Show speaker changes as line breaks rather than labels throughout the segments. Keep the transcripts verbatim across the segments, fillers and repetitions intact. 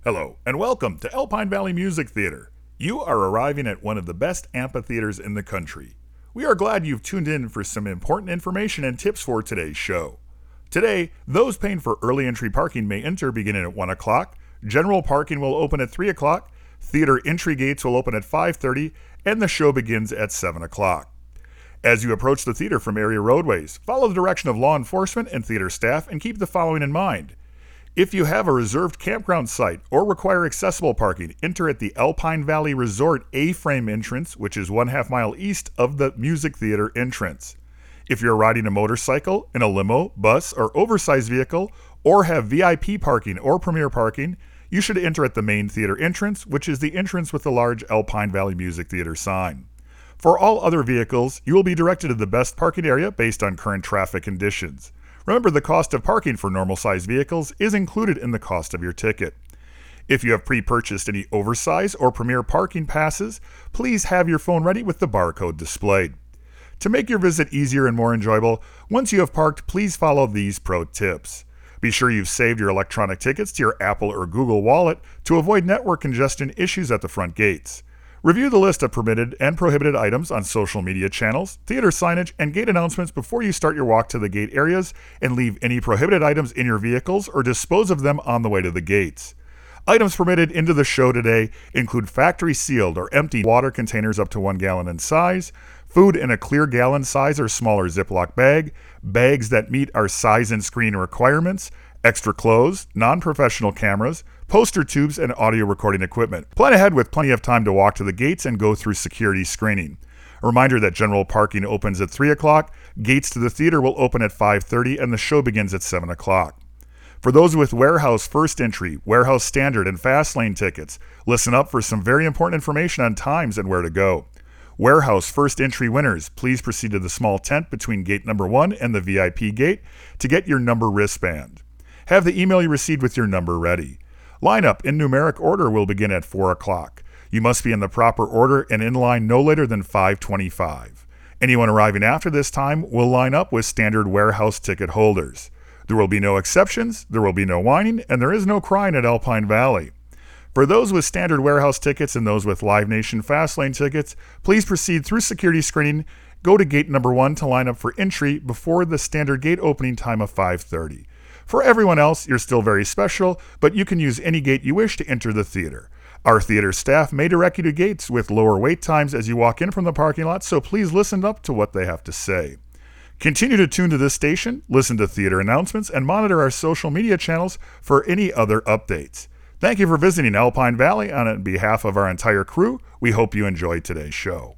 Hello, and welcome to Alpine Valley Music Theater. You are arriving at one of the best amphitheaters in the country. We are glad you've tuned in for some important information and tips for today's show. Today, those paying for early entry parking may enter beginning at one o'clock, general parking will open at three o'clock, theater entry gates will open at five thirty, and the show begins at seven o'clock. As you approach the theater from area roadways, follow the direction of law enforcement and theater staff and keep the following in mind. If you have a reserved campground site or require accessible parking, enter at the Alpine Valley Resort A-frame entrance, which is one half mile east of the music theater entrance. If you're riding a motorcycle, in a limo, bus, or oversized vehicle, or have V I P parking or premier parking, you should enter at the main theater entrance, which is the entrance with the large Alpine Valley Music Theater sign. For all other vehicles, you will be directed to the best parking area based on current traffic conditions. Remember, the cost of parking for normal-sized vehicles is included in the cost of your ticket. If you have pre-purchased any oversized or premier parking passes, please have your phone ready with the barcode displayed. To make your visit easier and more enjoyable, once you have parked, please follow these pro tips. Be sure you've saved your electronic tickets to your Apple or Google Wallet to avoid network congestion issues at the front gates. Review the list of permitted and prohibited items on social media channels, theater signage, and gate announcements before you start your walk to the gate areas, and leave any prohibited items in your vehicles or dispose of them on the way to the gates. Items permitted into the show today include factory sealed or empty water containers up to one gallon in size, food in a clear gallon size or smaller Ziploc bag, bags that meet our size and screen requirements, extra clothes, non-professional cameras, poster tubes, and audio recording equipment. Plan ahead with plenty of time to walk to the gates and go through security screening. A reminder that general parking opens at three o'clock, gates to the theater will open at five thirty, and the show begins at seven o'clock. For those with warehouse first entry, warehouse standard, and fast lane tickets, listen up for some very important information on times and where to go. Warehouse first entry winners, please proceed to the small tent between gate number one and the V I P gate to get your number wristband. Have the email you received with your number ready. Lineup in numeric order will begin at four o'clock. You must be in the proper order and in line no later than five twenty-five. Anyone arriving after this time will line up with standard warehouse ticket holders. There will be no exceptions, there will be no whining, and there is no crying at Alpine Valley. For those with standard warehouse tickets and those with Live Nation Fastlane tickets, please proceed through security screening, go to gate number one to line up for entry before the standard gate opening time of five thirty. For everyone else, you're still very special, but you can use any gate you wish to enter the theater. Our theater staff may direct you to gates with lower wait times as you walk in from the parking lot, so please listen up to what they have to say. Continue to tune to this station, listen to theater announcements, and monitor our social media channels for any other updates. Thank you for visiting Alpine Valley, and on behalf of our entire crew, we hope you enjoyed today's show.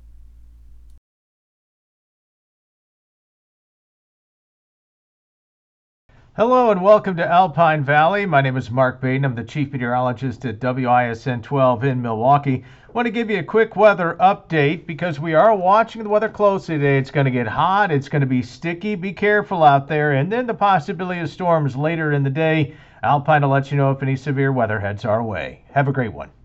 Hello and welcome to Alpine Valley. My name is Mark Baden. I'm the Chief Meteorologist at W I S N twelve in Milwaukee. I want to give you a quick weather update because we are watching the weather closely today. It's going to get hot. It's going to be sticky. Be careful out there. And then the possibility of storms later in the day. Alpine will let you know if any severe weather heads our way. Have a great one.